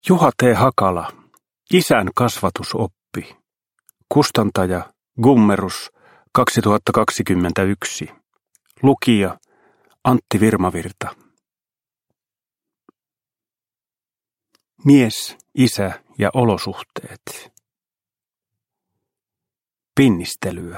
Juha T. Hakala, Isän kasvatusoppi. Kustantaja Gummerus 2021. Lukija Antti Virmavirta. Mies, isä ja olosuhteet. Pinnistelyä.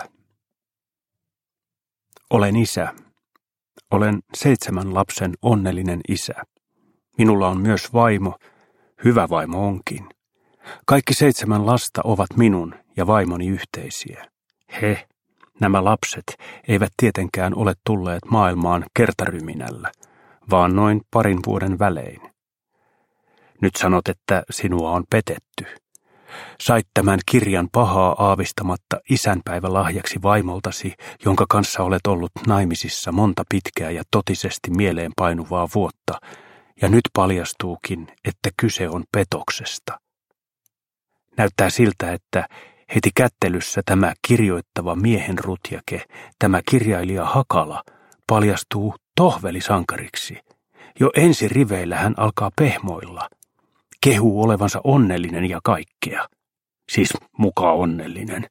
Olen isä. Olen 7 lapsen onnellinen isä. Minulla on myös vaimo. Hyvä vaimo onkin. Kaikki 7 lasta ovat minun ja vaimoni yhteisiä. Nämä lapset, eivät tietenkään ole tulleet maailmaan kertaryminällä, vaan noin 2 vuoden välein. Nyt sanot, että sinua on petetty. Sait tämän kirjan pahaa aavistamatta isänpäivälahjaksi vaimoltasi, jonka kanssa olet ollut naimisissa monta pitkää ja totisesti mieleen painuvaa vuotta, ja nyt paljastuukin, että kyse on petoksesta. Näyttää siltä, että heti kättelyssä tämä kirjoittava miehenrutjake, tämä kirjailija Hakala, paljastuu tohvelisankariksi. Jo ensi riveillä hän alkaa pehmoilla. Kehuu olevansa onnellinen ja kaikkea. Siis muka onnellinen.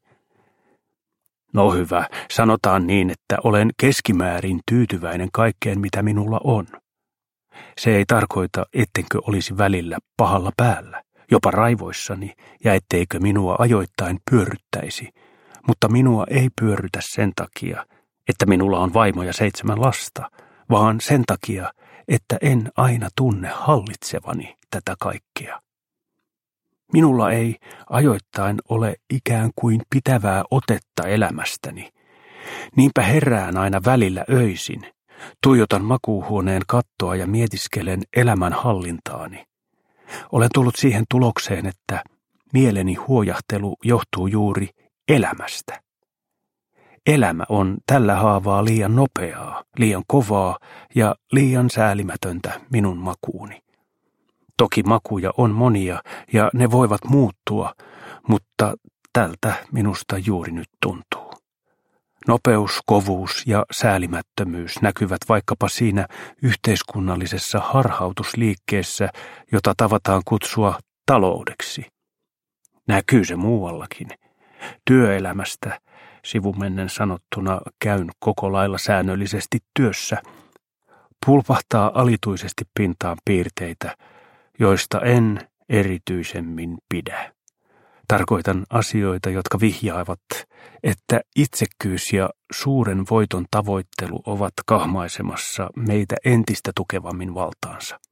No hyvä, sanotaan niin, että olen keskimäärin tyytyväinen kaikkeen, mitä minulla on. Se ei tarkoita, ettenkö olisi välillä pahalla päällä, jopa raivoissani, ja etteikö minua ajoittain pyörryttäisi, mutta minua ei pyörrytä sen takia, että minulla on vaimo ja 7 lasta, vaan sen takia, että en aina tunne hallitsevani tätä kaikkea. Minulla ei ajoittain ole ikään kuin pitävää otetta elämästäni. Niinpä herään aina välillä öisin, tuijotan makuuhuoneen kattoa ja mietiskelen elämän hallintaani. Olen tullut siihen tulokseen, että mieleni huojahtelu johtuu juuri elämästä. Elämä on tällä haavaa liian nopeaa, liian kovaa ja liian säälimätöntä minun makuuni. Toki makuja on monia ja ne voivat muuttua, mutta tältä minusta juuri nyt tuntuu. Nopeus, kovuus ja säälimättömyys näkyvät vaikkapa siinä yhteiskunnallisessa harhautusliikkeessä, jota tavataan kutsua taloudeksi. Näkyy se muuallakin. Työelämästä, sivumennen sanottuna käyn koko lailla säännöllisesti työssä, pulpahtaa alituisesti pintaan piirteitä, joista en erityisemmin pidä. Tarkoitan asioita, jotka vihjaavat, että itsekkyys ja suuren voiton tavoittelu ovat kahmaisemassa meitä entistä tukevammin valtaansa.